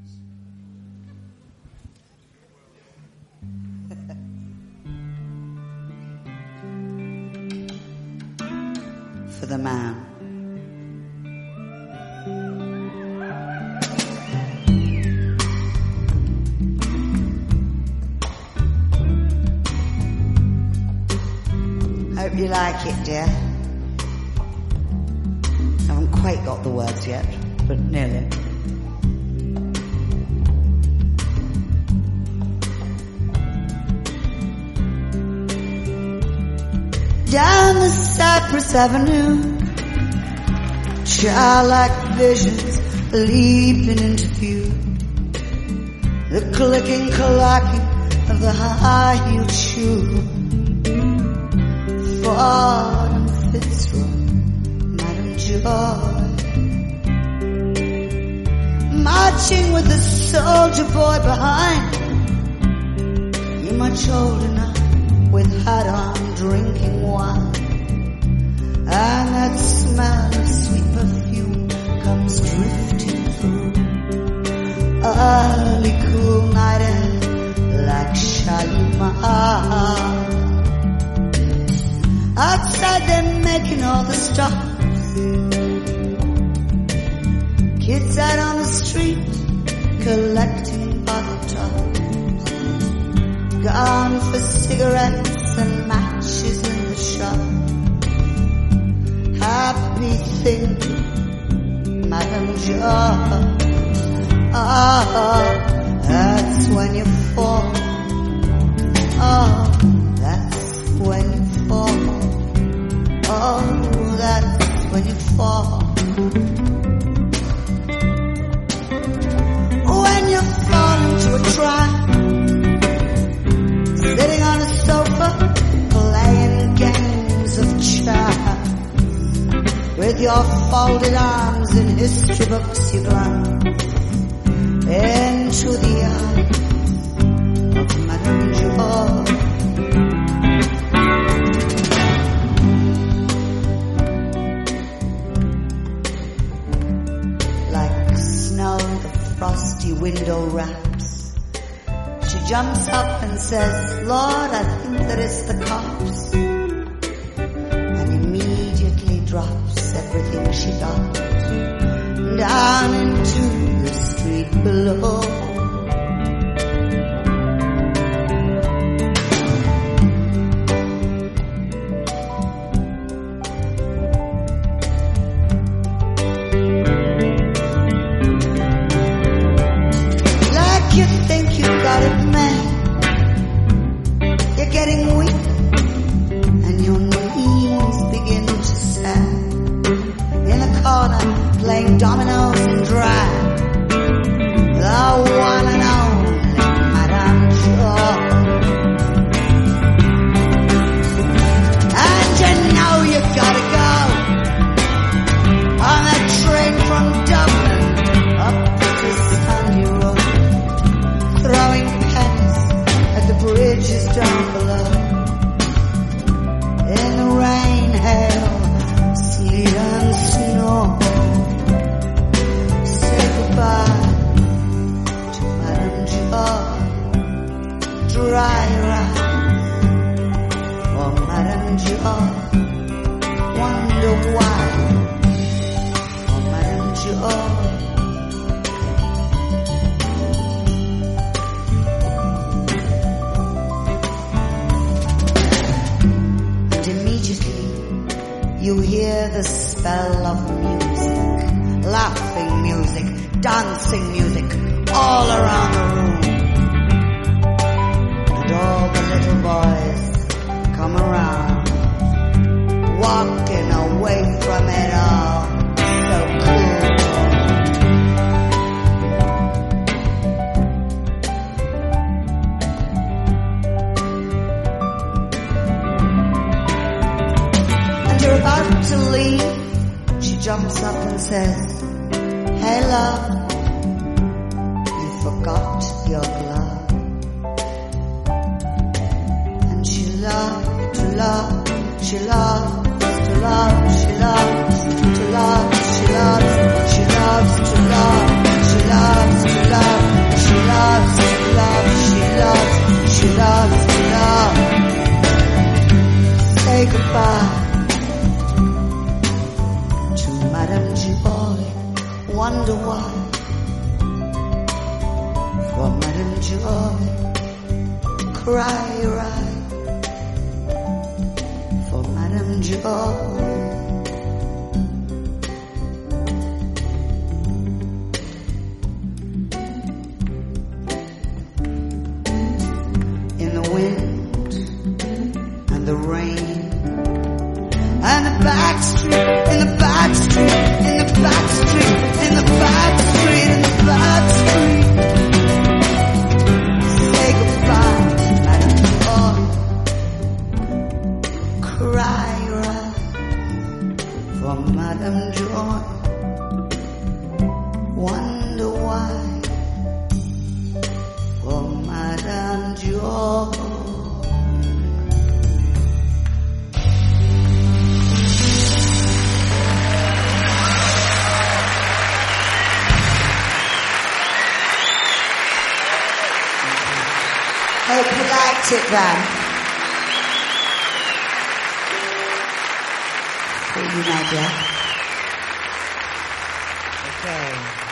For the man. Hope you like it, dear. Haven't quite got the words yet, but nearly. Down the Cypress Avenue, childlike visions leaping into view. The clicking, clacking of the high-heeled shoe. Ford and Fitzroy, Madame Joy, marching with the soldier boy behind. You're much older now, with hat on, drinking wine, and that smell of sweet perfume comes drifting through. Early cool night air like Shalimar. Outside they're making all the stops. Kids out on the street collecting bottle tops. Gone for cigarettes and matches in the shop. Happy thinking, Madame Joy. Oh, that's when you fall. Oh, that's when you fall. Oh, that's when you fall. When you fall into a trap, sitting on a sofa, playing games of chess. With your folded arms in history books you glance into the eyes of Madame Joy. The frosty window raps. She jumps up and says, Lord, I think that it's the cops. And immediately drops everything she got down into the street below. Playing dominoes and drag, the one and only Madame Joy. And you know you gotta go on that train from Dublin up to Sandy Road, throwing pennies at the bridges down below. In the rain, hail, sleet and snow. Goodbye to Madame Joy. Dry your eyes for Madame Joy. Wonder why for Madame Joy. And immediately you hear the spell of music, laughing music, dancing music all around the room. And all the little boys come around, walking away from it all. So cool. And you're about to leave. She jumps up and says, Hey love, you forgot why. For Madame Joy, cry your eye. For Madame Joy. In the wind and the rain and the back street, in the back street, in the back street, in the back street, in the back street. Say goodbye, Madame Joy. Cry your eye for Madame Joy. Wonder why for Madame Joy. Hope you liked it then. For you, Nadia. Okay.